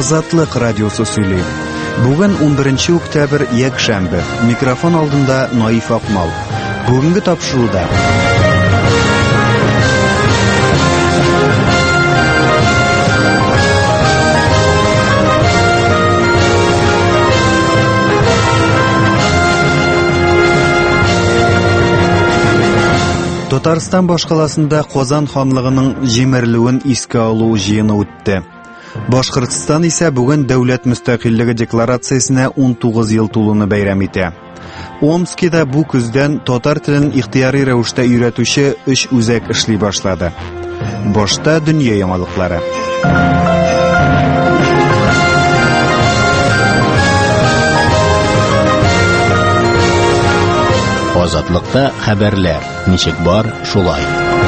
Азатлык радиосы сөйли. Бүген 11 октябрь якшәмбе. Микрофон алдында Наиф Акмал. Бүгенге тапшыруда Татарстан башкаласында Казан ханлыгының җимерелүен искә алу җыены үтте. Башкортстан исә бүген дәүләт мөстәкыйльлеге декларациясенә 19 ел тулуны бәйрәм итә. Омскида бу көздән татар телен ихтияри рәвештә өйрәтүче 3 үзәк эшли башлады. Башта дөнья яңалыклары. Азатлыкта хәбәрләр. Ничек бар, шулай.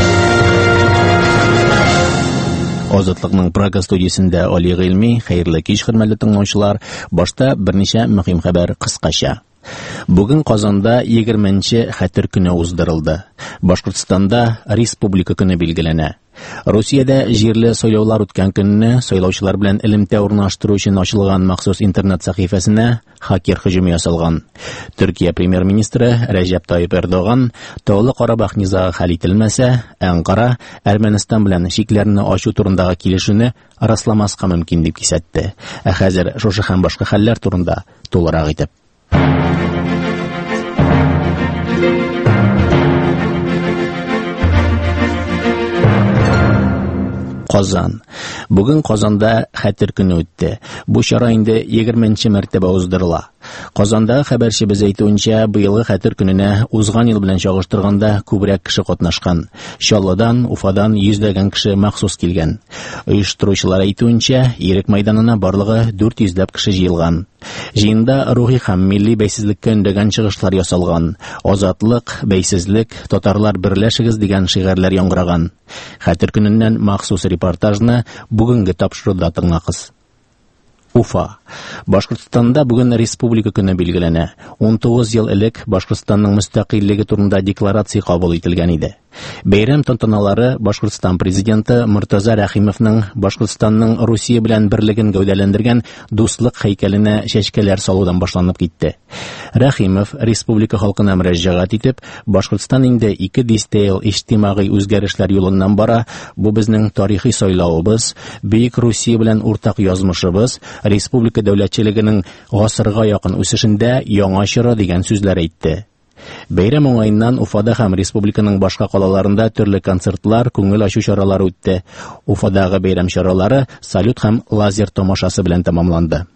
Азатлыкның Прага студиясендә Али Гыйльми, хәерле кич хөрмәтле тыңлаучылар. Башта берничә мөһим хәбәр кыскача. Бүген Казанда 20нче Хәтер көне уздырылды. Башкортстанда Республика көне билгеләнә. Русиядә җирле сайлаулар үткән көнне сайлаучылар белән элемтә урнаштыру өчен ачылган махсус интернет сәхифәсенә хакер һөҗүме ясалган. Төркия премьер-министры Рәҗәп Тайип Эрдоган Таулы Карабах низагы хәл ителмәсә, Әнкара Әрмәнстан белән шикләрне ачу турындагы килешүне расламаска мөмкин дип кисәтте. Ә хәзер шушы һәм башка хәлләр турында тулырак итеп. Казан. Бүген Казанда Хәтер көне үтте. Бу чара инде 20нче мәртәбә уздырыла. Казандагы хәбәрчебез әйтүенчә, быелгы Хәтер көненә узган ел белән чагыштырганда күбрәк кеше катнашкан. Чаллыдан, Уфадан йөзләгән кеше махсус килгән. Оештыручылар әйтүенчә, Ирек мәйданына барлыгы 400 кеше җыелган. Җыенда рухи һәм милли бәйсезлеккә өндәгән чыгышлар ясалган. Азатлык, бәйсезлек, татарлар берләшегез дигән шигырьләр яңгыраган. Хәтер көненнән махсус репортажны бүгенге тапшыруда тыңлагыз. Уфа. Башкортстанда бүген республика көне билгеләнә. 19 ел элек Башкортстанның мөстәкыйльлеге турында декларация кабул ителгән иде. Бәйрәм тантаналары Башкортстан президенты Муртаза Рәхимовның Башкортстанның Русия белән берлеген гәүдәләндергән дуслык һәйкәленә чәчкәләр салудан башланып китте. Рәхимов республика халкына мөрәҗәгать итеп, Башкортстан инде 2 ел иҗтимагый үзгәрешләр юлыннан бара, бу безнең тарихи сайлавыбыз, Бөек Русия белән уртак язмышыбыз, республика дәүләтчелегенең гасырга якын үсешендә яңа чоры дигән сүзләр әйтте. Бәйрәм уңаеннан Уфада һәм республиканың башка калаларында төрле концертлар, күңел ачу чаралары үтте. Уфадагы бәйрәм чаралары салют һәм лазер тамашасы белән тәмамланды.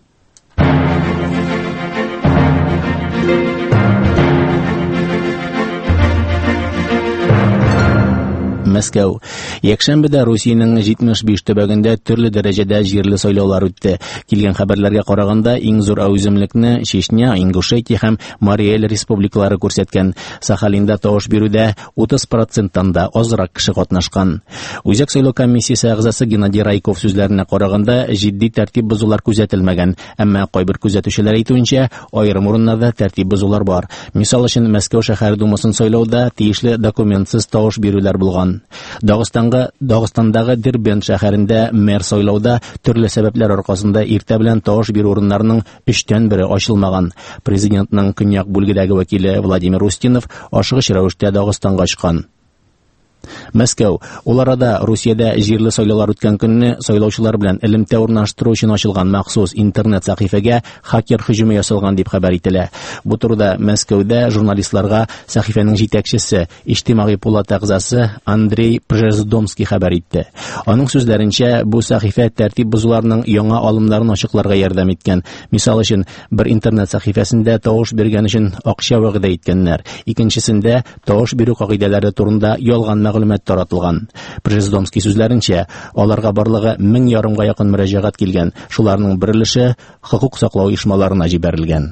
Мәскәү. Якшәмбедә Русиянең 75 төбәгендә төрле дәрәҗәдә җирле сайлаулар үтте. Килгән хәбәрләргә караганда, иң зур әүземлекне Чечня, Ингушетия һәм Марий-Эл республикалары күрсәткән. Сахалинда тавыш бирүдә 30%-тан да азрак кеше катнашкан. Үзәк сайлау комиссиясе әгъзасы Геннадий Райков сүзләренә караганда, җитди тәртип бозулар күзәтелмәгән, әмма кайбер күзәтүчеләр әйтүенчә, аерым урыннарда тәртип бозулар бар. Мисал өчен, Мәскәү шәһәр думасын сайлауда тиешле документсыз тавыш бирүләр булган. Дагыстандагы Дербент шәһәрендә мэр сайлауда төрле сәбәпләр аркасында иртә белән тавыш бирү урыннарының 3/1 ачылмаган. Президентның көньяк бүлгедәге вәкиле Владимир Устинов ашыгыч рәвештә Дагыстанга ачкан. Мәскәү. Ул арада Русиядә җирле сайлаулар үткән көнне сайлаучылар белән элемтә урнаштыру өчен ачылган махсус интернет сәхифәгә хакер һөҗүме ясалган дип хәбәр ителә. Бу турыда Мәскәүдә журналистларга сәхифәнең җитәкчесе, иҗтимагый пулат әгъзасы Андрей Пжездомский хәбәр итте. Аның сүзләренчә, бу сәхифә тәртип бозуларның яңа алымнарын ачыкларга ярдәм иткән. Мисал өчен, бер интернет сәхифәсендә тавыш биргән өчен акча вәгъдә иткәннәр. Икенчесендә тавыш бирү кагыйдәләре турында ялган мәгълүмат таратылган. Пжездомский сүзләренчә, аларга барлыгы 1000 якын мөрәҗәгать килгән. Шуларның бер өлеше хокук саклау оешмаларына җибәрелгән.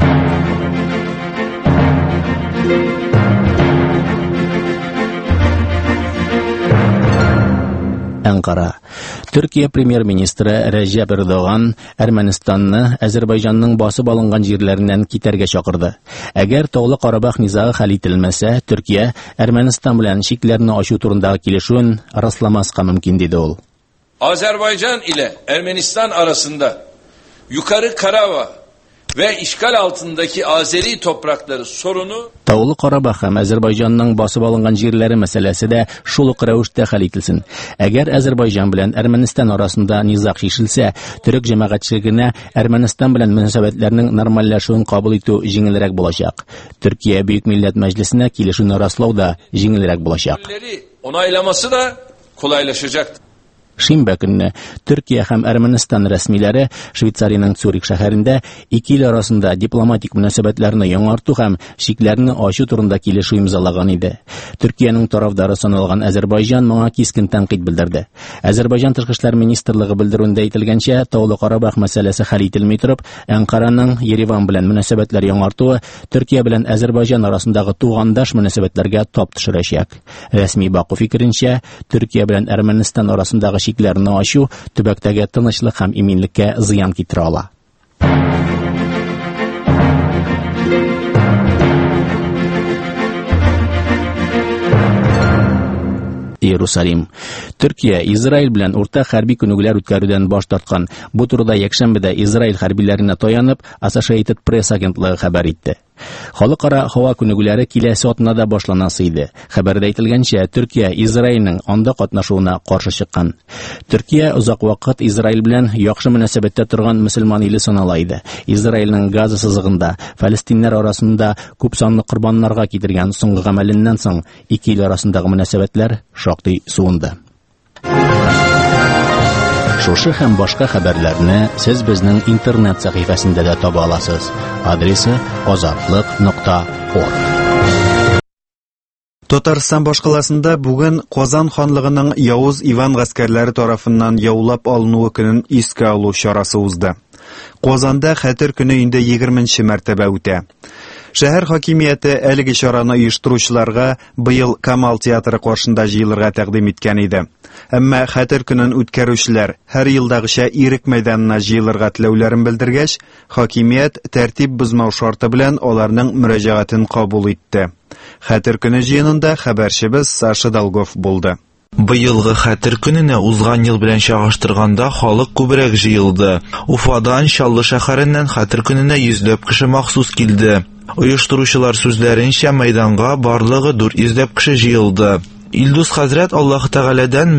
Әнкара. Төркия премьер-министры Рәҗәп Эрдоган Әрмәнстанны Азәрбайҗанның басып алынган җирләреннән китәргә чакырды. Әгәр Таулы Карабах низагы хәл ителмәсә, Төркия Әрмәнстан белән шикләрне ачу турындагы килешүен расламаска мөмкин диде ул. Azerbaycan ile Ermenistan arasında Yukarı Karabağ ve işgal altındaki Azeri toprakları sorunu Таулы Карабах һәм Азербайҗанның басып алынган җирләре мәсьәләсе дә шул ук рәвештә хәл ителсен. Әгәр Азербайҗан белән Әрмәнстан арасында низак шишелсә, төрек җәмәгатьчелегенә Әрмәнстан белән мөнәсәбәтләрнең нормальләшүен кабул итү җиңелрәк булачак. Төркия Бөек Милләт Мәҗлесенә килешүне раслау да җиңелрәк булачак. Onaylaması da kolaylaşacaktır. Шимбә көнне Төркия һәм Әрмәнстан рәсмиләре Швейцариянең Цюрих шәһәрендә ике ил арасында дипломатик мөнәсәбәтләрне яңарту һәм шикләрне ачу турында килешү имзалаган иде. Төркиянең тарафдары саналган Азербайҗан моңа кискен тәнкыйть белдерде. Азербайҗан тышкы эшләр министрлыгы белдерүендә әйтелгәнчә, Таулы Карабах мәсьәләсе хәл ителми торып, Әнкараның Ереван белән мөнәсәбәтләр яңартуы Төркия белән Азербайҗан арасындагы тугандаш мөнәсәбәтләргә тап төшерәчәк. Рәсми Баку фикеренчә, Төркия белән Әрмәнстан арасындагы шикләрне ачу төбәктәге тынычлык һәм иминлеккә зыян китерә ала. Иерусалим. Төркия Израиль белән уртак хәрби күнегүләр үткәрүдән баш тарткан. Бу турыда якшәмбедә Израиль хәрбиләренә таянып, Associated Press агентлыгы хәбәр итте. Халыкара һава күнегүләре киләсе атнада башланасы иде. Хәбәрдә әйтелгәнчә, Төркия Израильнең анда катнашуына каршы чыккан. Төркия озак вакыт Израиль белән яхшы мөнәсәбәттә торган мөселман иле санала иде. Израильнең Газа сызыгында фәлестиннәр арасында күп санлы корбаннарга китергән соңгы гамәленнән соң ике ил арасындагы мөнәсәбәтләр шактый суынды. Шушы һәм башка хәбәрләрне сез безнең интернет сәхифәсендә дә таба аласыз. Адресы azatlyk.org. Татарстан башкаласында бүген Казан ханлыгының Явыз Иван гаскәрләре тарафыннан яулап алынуы көнен искә алу чарасы узды. Казанда Хәтер көне инде 20нче мәртәбә үтә. Шәһәр хакимияте әлеге чараны оештыручыларга быел Камал театры каршында җыелырга тәкъдим иткән иде. Әмма Хәтер көнен үткәрүчеләр һәр елдагыча Ирек мәйданына җыелырга теләүләрен белдергәч, хакимият тәртип бозмау шарты белән аларның мөрәҗәгатен кабул итте. Хәтер көне җыенында хәбәрчебез Саша Долгов булды. Быелгы Хәтер көненә узган ел белән чагыштырганда халык күбрәк җыелды. Уфадан, Чаллы шәһәреннән Хәтер көненә йөзләп кеше махсус килде. Оештыручылар сүзләренчә, мәйданга барлыгы 400 кеше җыелды. Илдус хәзрәт Аллаһ Тәгаләдән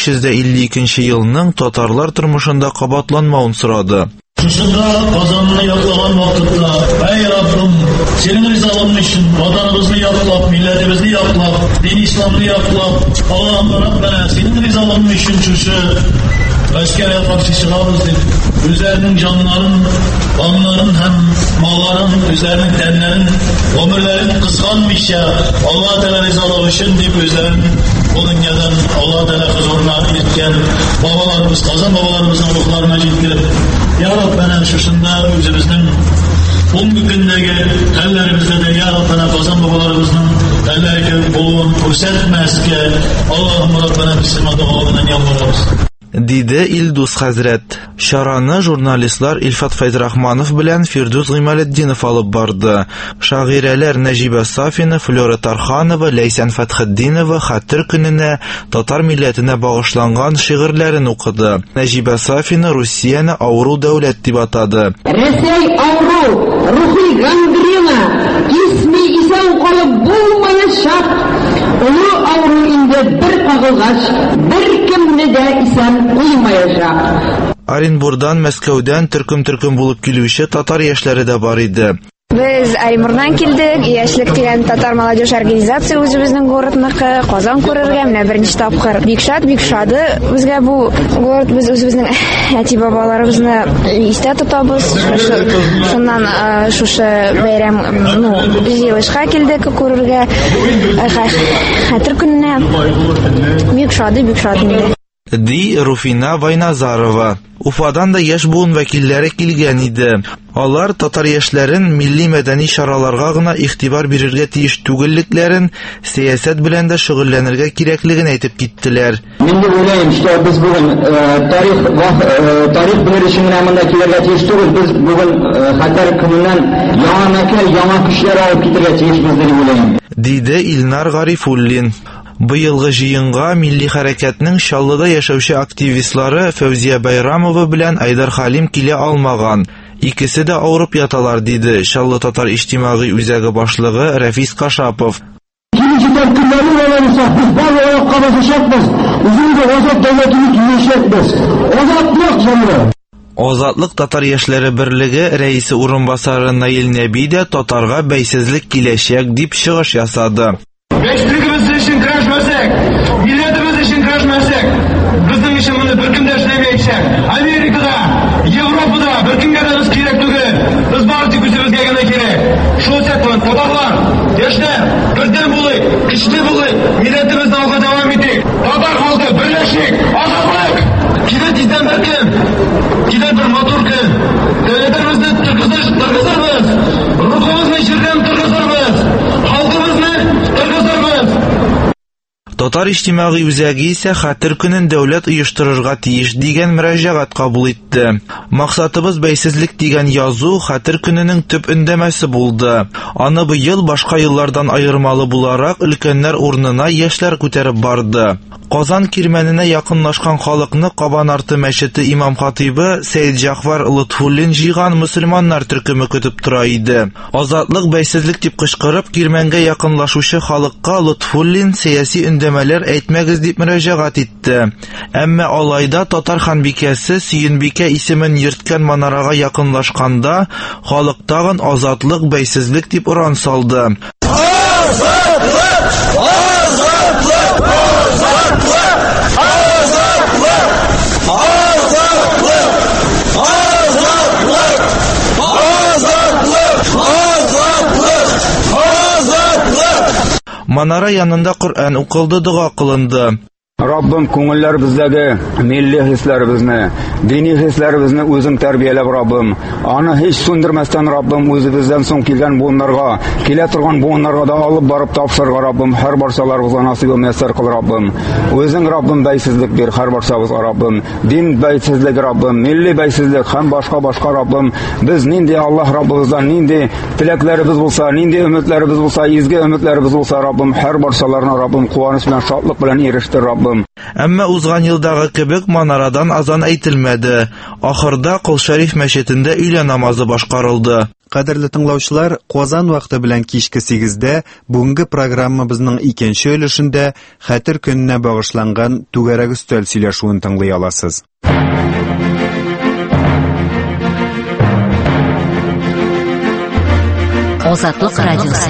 1552 елның татарлар тормышында кабатланмавын сорады. Шушында Казанны яклаган вакытта, әй Раббым, синең ризалыгың өчен ватаныбызны яклап, милләтебезне яклап, дин исламны яклап, Аллаһым Раббана, синең ризалыгың өчен шушы әскәргә каршы чыгабыз дип, үзләренең җаннарын, каннарын һәм малларын, үзләренең тәннәрен, гомерләрен кызганмыйча, Аллаһ Тәгалә ризалыгы өчен дип үзләрен Улынyadan Allah Teala huzuruna gitken babalarımız, Kazan babalarımızın ruhlarına ciddi. Ya Rabbena şuşunda özümüzün bugünkü gündeki ellerimizde de Ya Rabbena Kazan babalarımızın elleri buluğun fırsatmezke Allah'ım Rabbena bizim adamlarından yalvarırız. Диде Илдус хәзрәт. Шараны журналистлар Илфат Файзрахманов белән Фирдус Гыймалетдинов алып барды. Шагыйрәләр Нәҗибә Сафина, Флора Тарханова, Ләйсән Фәтхетдинова Хәтер көненә татар милләтенә багышланган шигырьләрен укыды. Нәҗибә Сафина Русияне авыру дәүләт дип атады. Рәсәй авыру, рухи гангрена, исми исән калып булмаячак. Улы авыру инде бер кагылгач, бер кемне дә исән куймаячак. Оренбургдан, Мәскәүдән төркем булып килүче татар яшьләре дә бар иде. Biz Оренбургдан килдек, яшьлек дигән татар молодежь организация үзебезнең городныкы, Казан күрергә менә берничә тапкыр. Бик шады безгә бу город, без үзебезнең әти бабаларыбызны истә тотабыз. Шуннан шушы бәйрәм, җыелышка килдек күрергә. Хәтер көненә бик шады. Ди Руфина Вайназарова. Уфадан да яшь буын вәкилләре килгән иде. Алар татар яшьләрен милли мәдәни чараларга гына игътибар бирергә тиеш түгеллекләрен, сәясәт белән дә шөгыльләнергә кирәклеген әйтеп киттеләр. Мин дә уйлыйм, что без бүген тарих белер өчен генә монда килергә тиеш түгел, без бүген Хәтер көненнән яңа мәкаль, яңа көчләр алып китәргә тиешбез дип уйлыйм. Диде Илнар Гарифуллин. Быелгы җыенга милли хәрәкәтнең Чаллыда яшәүче активистлары Фәүзия Байрамова белән Айдар Халим килә алмаган. Икесе дә авырып яталар, диде Чаллы татар иҗтимагый үзәге башлыгы Рәфис Кашапов. Азатлык татар яшьләре берлеге рәисе урынбасары Наил Нәби дә татарга бәйсезлек киләчәк дип чыгыш ясады. Бәйсезлегебез өчен көрәшмәсәк, милләтебез өчен көрәшмәсәк, безнең өчен моны беркем дә эшләмәячәк. Америкада, Европада беркемгә дә без кирәк түгел. Без бары тик үзебезгә генә кирәк. Шул сәтлән татарлар, яшьләр, бердәм булыйк, көчле булыйк, милләтебезне алга дәвам итик. Татар халкы берләшик, азатлык. Килә тиздән беркем, килә бер матур көн. Дәүләтебезне тыргызырбыз, рухыбызны җирдән тыргызырбыз, халкыбызны тыргызырбыз. Татар иҗтимагый үзәге исә Хәтер көнен дәүләт оештырырга тиеш дигән мөрәҗәгать кабул итте. Максатыбыз бәйсезлек дигән язу Хәтер көненең төп өндәмәсе булды. Аны быел башка еллардан аермалы буларак өлкәннәр урынына яшьләр күтәреп барды. Казан кирмәненә якынлашкан халыкны Кабанарты мәчете имам-хатибы Сәйд Җафар Лотфуллин җыйган мөселманнар төркеме көтеп тора иде. Азатлык бәйсезлек дип кычкырып кирмәнгә якынлашучы халыкка Лотфуллин сәяси өндәмәләр әйтмәгез дип мөрәҗәгать итте. Әмма алайда татар ханбикәсе Сөенбикә исемен йөрткән манарага якынлашканда халык тагын азатлык бәйсезлек дип уран салды. Манара янында Коръән укылды, дуга кылынды. Rabbim күңелләребездәге милли хисләребезне, дини хисләребезне үзең тәрбияләп Rabbim. Аны һич сүндермәстән Rabbim үзебездән соң килгән буыннарга, килә торган буыннарга да алып барып тапшырырга Rabbim һәр барсаларыбызга насыйп мәсәр кыл Rabbim. Үзең Rabbim бәйсезлек бир һәр барсабызга Rabbim. Дин бәйсезлек Rabbim, милли бәйсезлек һәм башка Rabbim. Без нинди Аллаһ Раббыбыздан нинди теләкләребез булса, нинди өметләребез булса, изге өметләребез булса Rabbim һәр барсаларына Rabbim куаныч белән, шатлык белән ирештер Rabbim. Әмма узган елдагы кебек манарадан азан әйтелмәде. Ахырда Кол Шәриф мәчетендә өйлә намазы башкарылды. Кадерле тыңлаучылар, Казан вакыты белән кичке 8-дә бүгенге программабызның икенче өлешендә Хәтер көненә багышланган түгәрәк өстәл сөйләшүен тыңлый аласыз. Азатлык радиосы.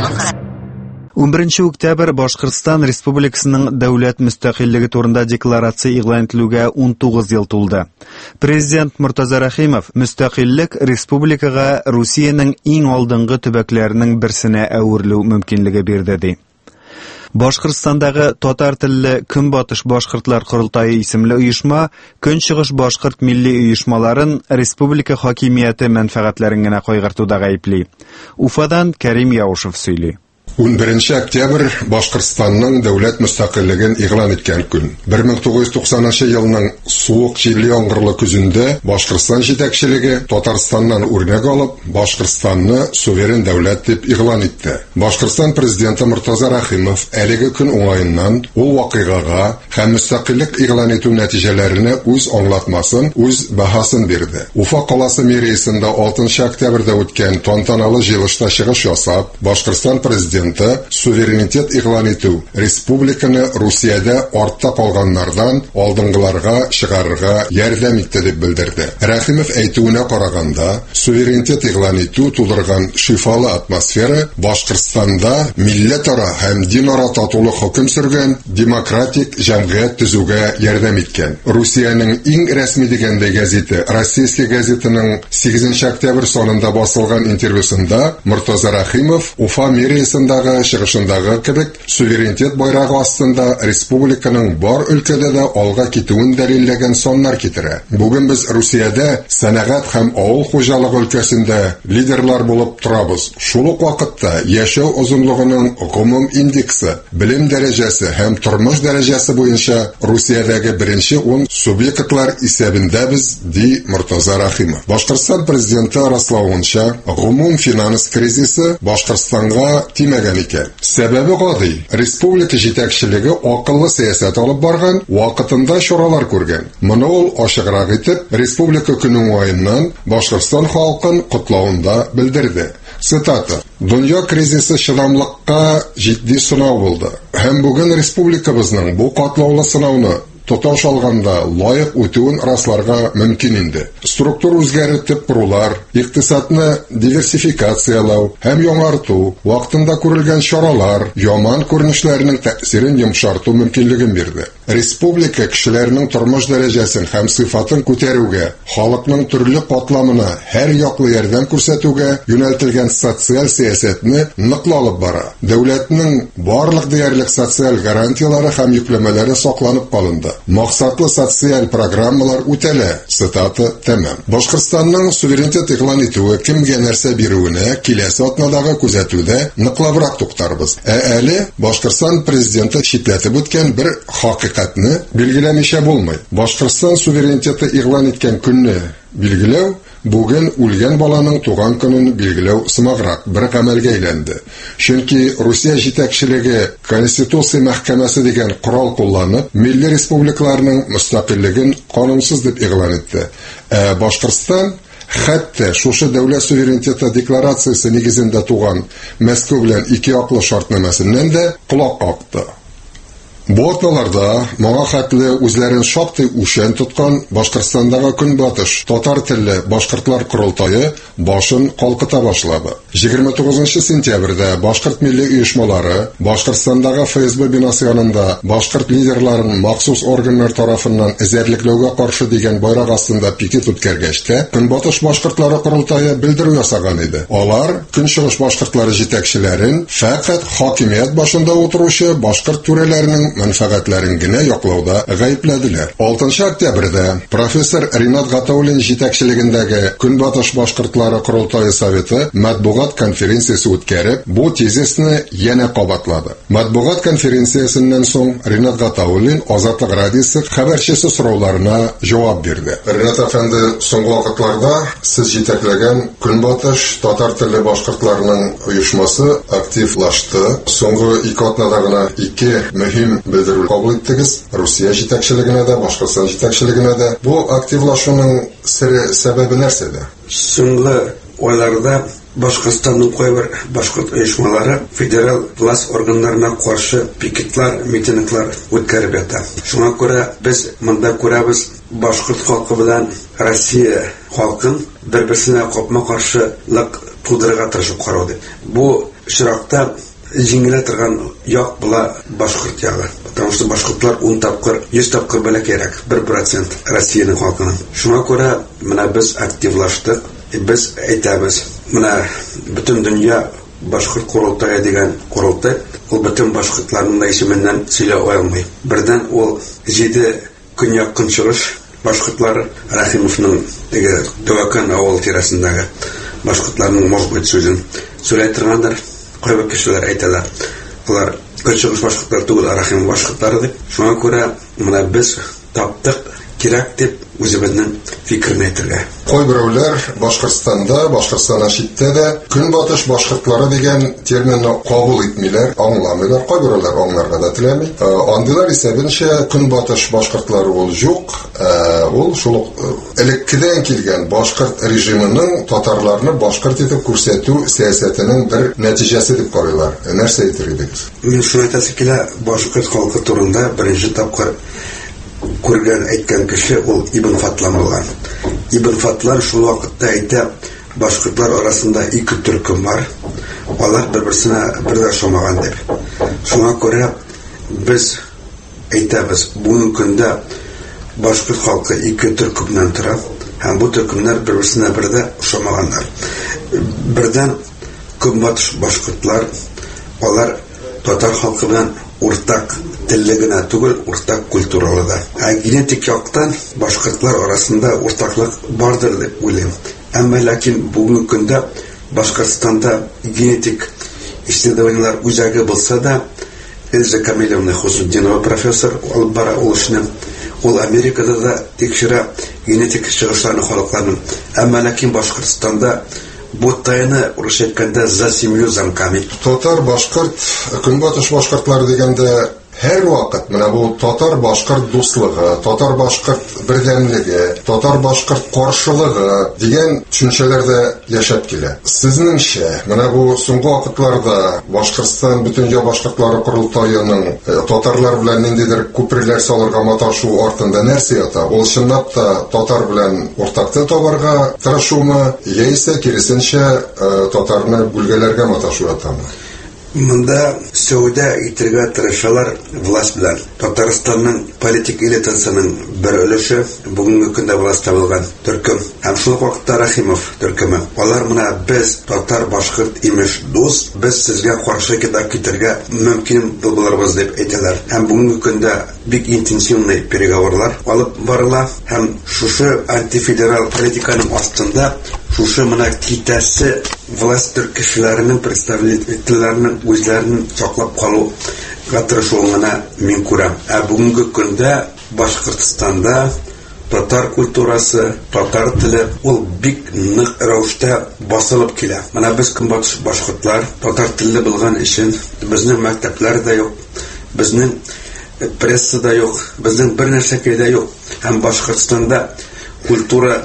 11 октябрь Башкортстан Республикасының дәүләт мөстәкыйльлеге турында декларация игълан ителүгә 19 ел тулды. Президент Муртаза Рахимов мөстәкыйльлек республикага Русиянең иң алдынгы төбәкләренең берсенә әверлү мөмкинлеге бирде ди. Башкортстандагы татар телле Көнбатыш башкортлар курултайы исемле оешма Көнчыгыш башкорт милли оешмаларын республика хакимияте мәнфәгатьләрен генә кайгыртуда гаепли. Уфадан Кәрим Яушев сөйли. 11 октябрь Башкортстанның дәүләт мөстәкыйльлеген игълан иткән көн. 1990 елның суык җилле яңгырлы көзендә Башкортстан җитәкчелеге Татарстаннан үрнәк алып, Башкортстанны суверен дәүләт дип игълан итте. Башкортстан президенты Муртаза Рахимов әлеге көн уңаеннан ул вакыйгага һәм мөстәкыйльлек игълан итү нәтиҗәләренә үз аңлатмасын, үз баһасын бирде. Уфа каласы мэриясендә 6 октябрьдә үткән тантаналы җыелышта чыгыш ясап, Башкортстан президенты суверенитет игълан итү, республиканы Русиядә артта калганнардан алдынгыларга чыгарырга ярдәм итте дип белдерде. Рахимов әйтүенә караганда, суверенитет игълан итү тудырган шифалы атмосфера Башкортстанда милләтара һәм динара татулык хөкем сөргән демократик җәмгыять төзүгә ярдәм иткән. Русиянең иң рәсми дигәндә газеты Российский газетының 8 октябрь сонында басылган интервьюсында Муртаза Рахимов Уфа мэриясендә чыгышындагы кебек суверенитет байрагы астында республиканың бар өлкәдә дә алга китүен дәлилләгән соннар китерә. Бүген без Русиядә сәнәгать һәм авыл хуҗалыгы өлкәсендә лидерлар булып торабыз. Шул ук вакытта яшәү озынлыгының гомум индексы, белем дәрәҗәсе һәм тормыш дәрәҗәсе буенча Русиядәге беренче 10 субъектлар исәбендәбез, ди Муртаза Рахимов. Башкортстан президенты раславынча, гомум финанс кризисы Башкортстанга килмәгән икән. Сәбәбе гади. Республика җитәкчелеге акыллы сәясәт алып барган, вакытында чаралар күргән. Моны ул ачыграк итеп Республика көнен уңаеннан Башкортстан халкын котлавында белдерде. Цитата: "Дөнья кризисы чыдамлыкка җитди сынау булды. Һәм бүген республикабызның бу катлаулы сынауны тоташ алганда лайык үтүен расларга мөмкин инде. Структура үзгәртеп курулар, икътисадны диверсификациялау һәм яңарту, вакытында күрелгән чаралар яман күренешләрнең тәэсирен йомшарту мөмкинлеген бирде. Республика кешеләрнең тормыш дәрәҗәсен һәм сыйфатын күтәрүгә, халыкның төрле катламына һәр яклы ярдәм күрсәтүгә юнәлтелгән социаль сәясәтне ныклалып бара. Дәүләтнең барлык диярлек социаль гарантиялары һәм йөкләмәләре сакланып калынды. Максатлы социаль программалар үтәлә." Цитата тәмам. Башкортстанның суверенитет игълан итүе, кемгә нәрсә бирүенә киләсе атнадагы күзәтүдә ныклабрак туктарбыз. Әле Башкортстан президенты читләтеп үткән бер хакыйкатьне билгеләмичә булмый. Башкортстан суверенитеты игълан иткән көнне билгеләү бүген үлгән баланың туган көнен билгеләү сымаграк бер гамәлгә әйләнде. Чөнки Русия җитәкчелеге Конституция мәхкәмәсе дигән корал кулланып, милли республикаларның мөстәкыйльлеген канунсыз дип игълан итте. Башкортстан хәтта шушы дәүләт суверенитеты декларациясе нигезендә туган Мәскәү белән ике яклы шартнамәсеннән дә колак какты. Бу атналарда моңа хәтле үзләрен шактый үчән тоткан Башкортстандагы Көнбатыш татар телле башкортлар курултайы башын калкыта башлады. 29 сентябрьдә башкорт милли оешмалары Башкортстандагы ФСБ бинасы янында башкорт лидерларын махсус органнар тарафыннан эзәрлекләүгә каршы дигән байрак астында пикет үткәргәчтә Көнбатыш башкортлары курултайы белдерү ясаган иде. Алар Көнчыгыш башкортлары җитәкчеләрен фәкать хакимият башында утыручы башкорт түрәләренең мәнфәгатьләрен генә яклауда гаепләделәр. 6 октябрьдә профессор Ринат Гатауллин җитәкчелегендәге Көнбатыш башкортлары курултайы советы матбугат конференциясе үткәреп, бу тезисны янә кабатлады. Матбугат конференциясеннән соң Ринат Гатауллин Азатлык радиосы хәбәрчесе сорауларына җавап бирде. Ринат әфәнде, соңгы вакытларда сез җитәкләгән Көнбатыш татар телле башкортларының оешмасы активлашты. Соңгы 2 атнада гына 2 мөһим белдерү кабул иттегез. Русия җитәкчелегенә дә, Башкортстан җитәкчелегенә дә. Бу активлашуның сәбәбе нәрсәдә? Соңгы айларда Башкортстанның кайбер башкорт оешмалары федераль власть органнарына каршы пикетлар, митинглар үткәреп ята. Шуңа күрә без монда күрәбез башкорт халкы белән Россия халкын бер-берсенә капма-каршылык тудырырга тырышып карады. Бу чиракта җиңелә торган як була башкорт ягы. Потому что башкортлар 10 тапкыр, 100 тапкыр бәләкәрәк, 1% Россиянең халкының. Шуңа күрә менә без активлаштык. Без әйтәбез, менә бөтен дөнья башкорт курултайы дигән курултай, ул бөтен башкортларның да исеменнән сөйләп алмый. Бердән ул 7 көньяк көнчыгыш башкортлары Рахимовның теге Тәвәккән авыл тирәсендәге башкортларның может сүзен сөйләп торгандар. Кайбер кешеләр әйтәләр, алар көнчыгыш башкортлар түгел, Рахимов башкортлары дип. Шуңа күрә менә без таптык кирәк дип үзебезнең фикерне әйтергә. Кайберәүләр Башкортстанда, Башкортстаннан читтә дә Көнбатыш башкортлары дигән терминны кабул итмиләр, аңламыйлар, кайберәүләр аңларга да теләми. Андыйлар исәбенчә Көнбатыш башкортлары ул юк, ул шул элеккедән килгән башкорт режимының татарларны башкорт итеп күрсәтү сәясәтенең бер нәтиҗәсе дип карыйлар. Нәрсә әйтер идегез? Мин шуны әйтәсе килә, башкорт халкы турында беренче тапкыр күргән әйткән кеше ул Ибн Фатлан булган. Ибн Фатлан шул вакытта әйтә, башкортлар арасында 2 төркем бар. Алар бер-берсенә бер ошамаган дип. Шуңа күрә без әйтәбез, бүгенге көндә башкорт халкы 2 төркемнән тора, һәм бу төркемнәр бер-берсенә бер ошамаганнар. Бердән Көнбатыш башкортлар, алар татар халкы белән уртак теллегенә түгел, уртак культуралы да. Генетик яктан башкортлар арасында уртаклык бардыр дип уйлыйм. Әмма ләкин бүгенге көндә Башкортстанда генетик исследованиялар үзәге булса да, Эльза Камилевна Хусуддинова профессор алып бара ул эшне. Ул Америкада да тикшерә генетик чыгышларны халыкларның. Әмма ләкин Башкортстанда Бутайны урыс әйткәндә за семью замками. Татар башкорт, көнбатыш башкортлары дигәндә һәр вакыт менә бу татар-башкорт дуслыгы, татар-башкорт бердәмлеге, татар-башкорт каршылыгы дигән төшенчәләрдә яшәп килә. Сезнеңчә, менә бу соңгы вакытларда Башкортстан бөтенҗә башкортлары курултайының татарлар белән ниндидер күперләр салырга маташу артында нәрсә ята? Ул чынлап та татар белән уртаклык табарга тырышумы, яисә киресенчә татарны бүлгәләргә маташу ятамы? Монда сәүдә итәргә тырышалар власть белән. Татарстанның политик элитасының бер өлеше бүгенге көндә власть табылган төркем. Һәм шул вакытта Рахимов төркеме. Алар менә без татар башкорт имеш дус, без сезгә каршы китәргә мөмкин булырбыз дип әйтәләр. Һәм бүгенге көндә бик интенсивный переговорлар алып барыла. Һәм шушы антифедерал политиканың астында шушы менә китәсе власть төркешләренең представительләренең үзләрен саклап калу гатырышуына мин күрәм. Бүгенге көндә Башкортстанда татар культурасы, татар теле ул бик нык рәвештә басылып килә. Менә без көнбатыш башкортлар татар теле булган өчен безнең мәктәпләр юк, безнең прессада юк, безнең бер нәрсә дә юк. Һәм Башкортстанда культура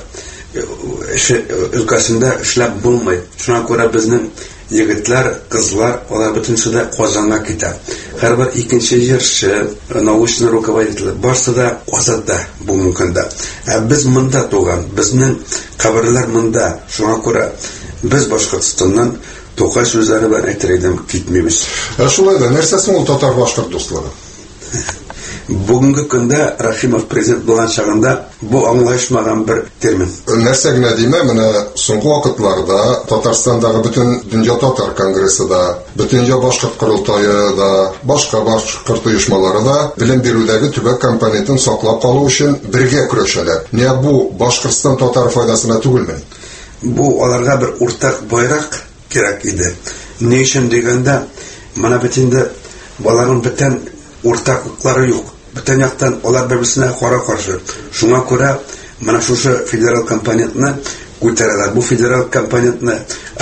өлкәсендә эшләп булмый. Шуңа күрә безнең егетләр, кызлар, алар бөтенсендә Казанга китә. Һәрбер икенче җырчы, научный руководитель барсы да Казанда бүгенге көндә. Без монда туган, безнең каберләр монда. Шуңа күрә без Башкортстаннан Тукай сүзләре белән әйтер идем, китмибез. Шулай да нәрсәсе ул татар-башкорт дуслыгы? Бүгенге көндә Рахимов президент булган чагында бу аңлашмаган бер термин. Нәрсә генә димә, менә соңгы вакытларда Татарстандагы бөтен дөнья татар конгрессы да, бөтенҗә башкорт курултайы да, башка башкорт оешмалары да белем бирүдәге төбәк компонентын саклап калу өчен бергә көрәшәләр. Не бу Башкортстан татар файдасына түгелме? Бу аларга бер уртак байрак кирәк иде. Ни өчен дигәндә, менә бөтендә балаларның бөтен уртаклыклары юк. Бүтән яктан алар бер-берсенә кара-каршы. Шуңа күрә менә шушы федераль компонентны күтәрәләр. Бу федераль компонентны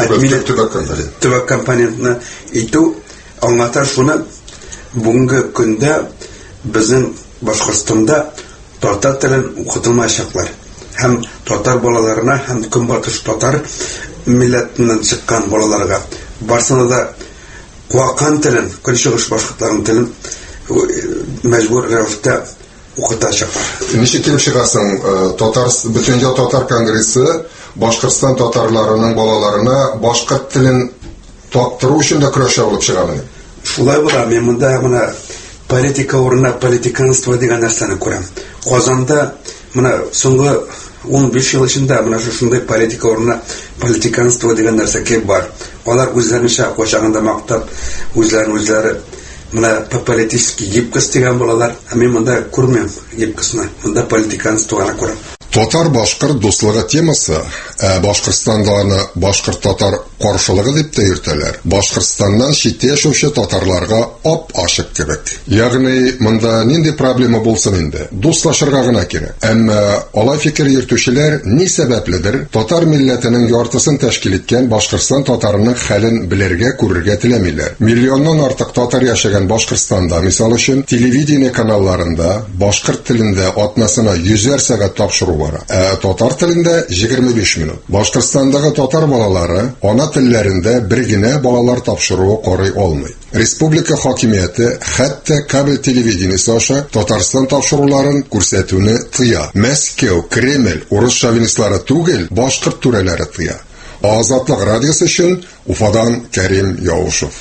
төбәк компонентны итү аңлата шуны бүгенге көндә безнең Башкортстанда татар телен укытылмаячаклар. Һәм татар балаларына, һәм көнбатыш татар милләтеннән чыккан балаларга барсына да куакан телен, көнчыгыш башкортларның телен мәҗбүр рәвештә укытачаклар. Ничек килеп чыгасың, бөтенҗә татар конгрессы Башкортстан татарларының балаларына башкорт телен таптыру өчен дә көрәшә булып чыгамы? Шулай була, мен монда менә политика урынына политиканство дигән нәрсәне күрәм. Казанда менә соңгы 15 ел эчендә менә шушындай политика урынына политиканство дигән нәрсә кеп бар. Алар үзләренчә кочагында мактап, үзләре менә политический гибкость дигән балалар, мен монда күрмәм гибкостьны. Монда политиканствоны күрәм. Татар-башкорт дуслыгы темасы Башкортстандагы башкорт-татар каршылыгы дип тә йөртәләр. Башкортстаннан читтә яшәүче татарларга ап-ачык кебек. Ягъни монда нинди проблема булсын инде, дуслашырга гына кирәк. Әмма алай фикер йөртүчеләр ни сәбәпледер татар милләтенең яртысын тәшкил иткән Башкортстан татарының хәлен белергә, күрергә теләмиләр. Миллионнан артык татар яшәгән Башкортстанда, мисал өчен, телевидение каналларында башкорт телендә атнасына 100 сәгать тапшыру бара. Татар телендә 25 минут. Башкортстандагы татар балалары ана телләрендә бер генә балалар тапшыруы карый алмый. Республика хакимияте хәтта кабель телевидениесе аша Татарстан тапшыруларын күрсәтүне тыя. Мәскәү, Кремль, урыс шовинистлары түгел, башкорт түрәләре тыя. Азатлык радиосы өчен Уфадан Кәрим Яушев.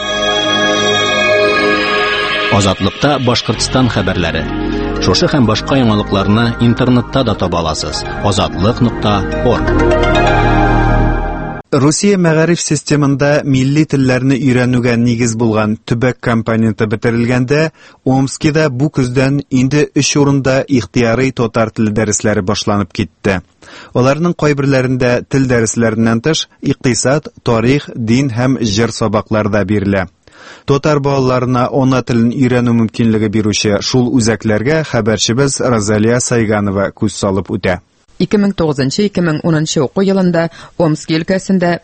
Азатлыкта Башкортстан хәбәрләре. Шушы һәм башка яңалыкларны интернетта да таба аласыз. azatlyk.org. Русия мәгариф системында милли телләрне өйрәнүгә нигез булган төбәк компоненты бетерелгәндә, Омскида бу көздән инде 3 урында ихтияри татар теле дәресләре башланып китте. Аларның кайберләрендә тел дәресләреннән тыш икътисад, тарих, дин һәм җыр сабаклары да бирелә. Татар балаларына ана телен өйрәнү мөмкинлеге бирүче шул үзәкләргә хәбәрчебез Розалия Сайганова күз салып үтә. 2009-2010 уку елында Омск өлкәсендә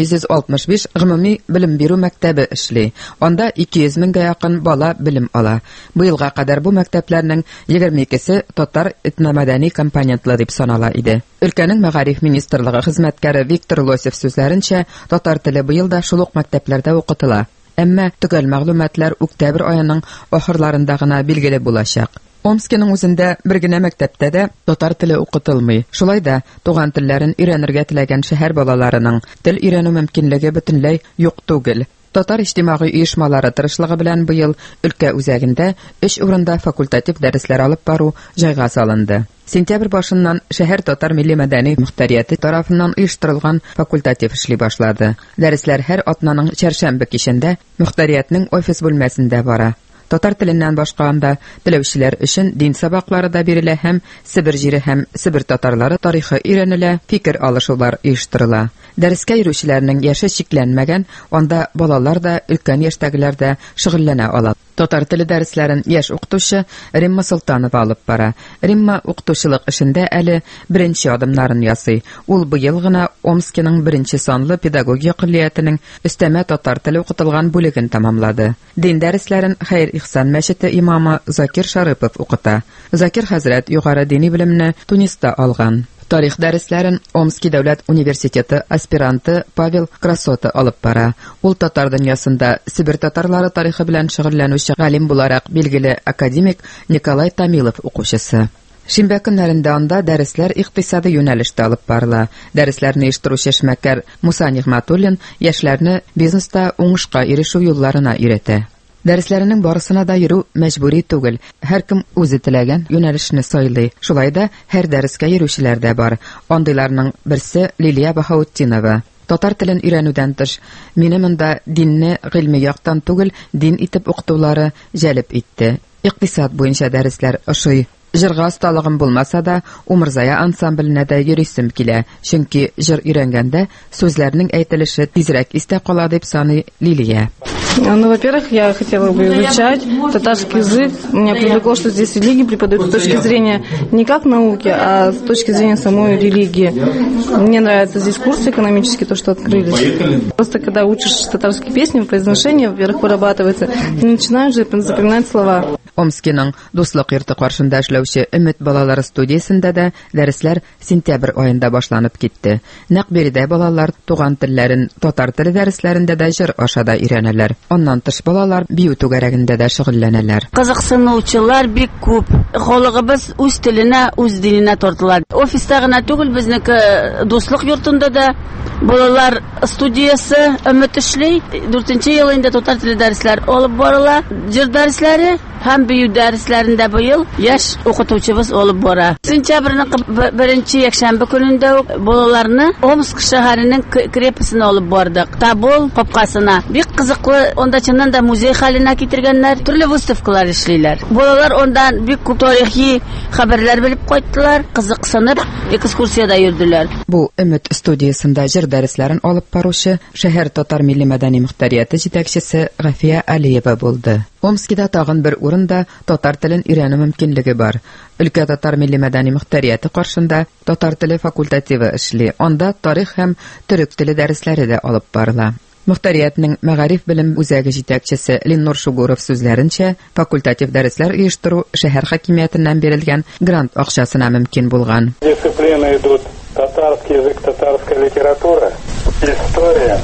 1865 гомуми белем бирү мәктәбе эшли. Анда 200 меңгә якын бала белем ала. Быелга кадәр бу мәктәпләрнең 22-се татар этномәдәни компонентлы дип санала иде. Өлкәнең мәгариф министрлыгы хезмәткәре Виктор Лосев сүзләренчә, татар теле быел да шул ук мәктәпләрдә укытыла. Әмма төгәл мәгълүматлар октябрь аеның ахырларында гына билгеле булачак. Омскиның үзендә бер генә мәктәптә дә татар теле укытылмый. Шулай да туган телләрен өйрәнергә теләгән шәһәр балаларының тел өйрәнү мөмкинлеге бөтенләй юк түгел. Татар иҗтимагый оешмалары тырышлыгы белән быел өлкә үзәгендә 3 урында факультатив дәресләр алып бару җайга салынды. Сентябрь башыннан шәһәр татар милли мәдәни мөхтәрияте тарафыннан оештырылган факультатив эшли башлады. Дәресләр һәр атнаның чәршәмбе кичендә мөхтәриятның офис бүлмәсендә бара. Татар теленнән башка анда теләүчеләр өчен дин сабаклары да бирелә һәм Себер җире һәм Себер татарлары тарихы өйрәнелә, фикер алышулар оештырыла. Дәрескә йөрүчеләрнең яше чикләнмәгән, анда балалар да, өлкән яшьтәгеләр дә шөгыльләнә ала. Татар теле дәресләрен яшь укытучы Римма Солтанова алып бара. Римма укытучылык эшендә әле беренче адымнарын ясый. Ул быел гына Омскиның беренче санлы педагогия көллиятенең өстәмә татар теле укытылган бүлеген тамамлады. Дин дәресләрен Хәйр-Ихсан мәчете имамы Закир Шарыпов укыта. Закир хәзрәт югары дини белемне Туниста алган. Тарих дәресләрен Омский дәүләт университеты аспиранты Павел Красота алып бара. Ул татар дөньясында Себер татарлары тарихы белән шөгыльләнүче галим буларак билгеле академик Николай Томилов укучысы. Шимбә көннәрендә анда дәресләр икътисади юнәлештә алып барыла. Дәресләрне оештыручы эшмәкәр Муса Нигъмәтуллин яшьләрне бизнеста уңышка ирешү юлларына өйрәтә. Дәресләренең барысына да йөрү мәҗбүри түгел. Һәркем үзе теләгән юнәлешне сайлый. Шулай да һәр дәрескә йөрүчеләр дә бар. Андыйларның берсе Лилия Баһаутдинова. Татар телен өйрәнүдән тыш, мине монда динне гыйльми яктан түгел, дин итеп укытулары җәлеп итте. Икътисад буенча дәресләр ошый. Җырга осталыгым булмаса да, Умырзая ансамбленә дә йөрисем килә. Чөнки җыр өйрәнгәндә сүзләрнең әйтелеше тизрәк истә кала дип саный Лилия. Ну, во-первых, я хотела бы изучать татарский язык. Меня привлекло, что здесь религии преподают с точки зрения не как науки, а с точки зрения самой религии. Мне нравится здесь курсы экономические, то, что открылись. Просто когда учишь татарские песни, произношение, во-первых, вырабатывается, и начинаешь же запоминать слова. Омскиның дуслык йорты каршында эшләүче Өмет балалары студиясендә дә дәресләр сентябрь аенда башланып китте. Нәкъ биредә балалар туган телләрен, татар теле дәресләрендә дә җыр аша да өйрәнәләр. Аннан тыш балалар бию түгәрәгендә дә шөгыльләнәләр. Кызыксынучылар бик күп. Халыгыбыз үз теленә, үз диленә тартыла. Офиста гына түгел, безнеке дуслык йортында да балалар студиясе Өмет эшли. 4нче ел инде татар теле дәресләр алып барыла. Җыр дәресләре һәм бию дәресләрендә быел яшь укытучыбыз алып бара. Сентябрьнең 1нче якшәмбе көнендә үк балаларны Омск шәһәренең крепосына алып бардык. Табул капкасына. Бик кызыклы, онда чыннан да музей хәленә китергәннәр, төрле выставкалар эшлиләр. Балалар ондан бик күп тарихи хәбәрләр белеп кайттылар, кызыксынып экскурсияда йөрделәр. Бу Өмет студиясында җыр дәресләрен алып баручы шәһәр татар милли мәдәни мөхтәрияте җитәкчесе Гафия Алиева булды. Омскида тагын бер урында татар телен өйрәнү мөмкинлеге бар. Өлкә татар милли мәдәни мөхтәрияте каршында татар теле факультативы эшли. Анда тарих һәм төрек теле дәресләре дә алып барыла. Мөхтәриятның мәгариф белем үзәге җитәкчесе Леннур Шугуров сүзләренчә, факультатив дәресләр оештыру шәһәр хакимиятеннән бирелгән грант акчасына мөмкин булган. Дисциплины идут татарский язык, татарская литература, история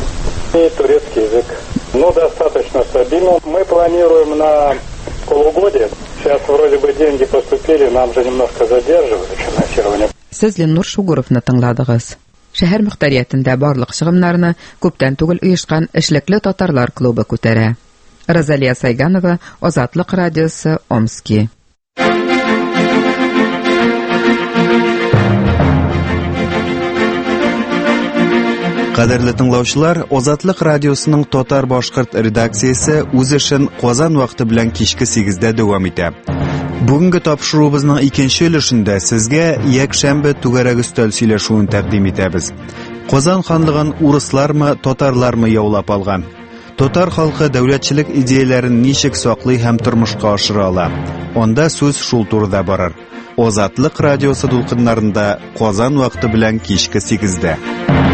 и турецкий язык. Ну, достаточно стабильно. Мы планируем на полугодие. Сейчас вроде бы деньги поступили, нам же немножко задерживают финансирование. Сез Леннур Шугуровны тыңладыгыз. Шәһәр мөхтәриятендә барлык чыгымнарны күптән түгел оешкан эшлекле татарлар клубы күтәрә. Розалия Сайганова, Азатлык радиосы, Омский. Кадерле тыңлаучылар, Азатлык радиосының татар-башкорт редакциясе үз эшен Казан вакыты белән кичке 8дә дәвам итә. Бүгенге тапшыруыбызның икенче өлешендә сезгә якшәмбе түгәрәк өстәл сөйләшүен тәкъдим итәбез. Казан ханлыгын урыслармы, татарлармы яулап алган? Татар халкы дәүләтчелек идеяләрен ничек саклый һәм тормышка ашыра ала? Анда сүз шул турыда барыр. Озатлык радиосы дулкыннарында Казан вакыты белән кичке 8-дә.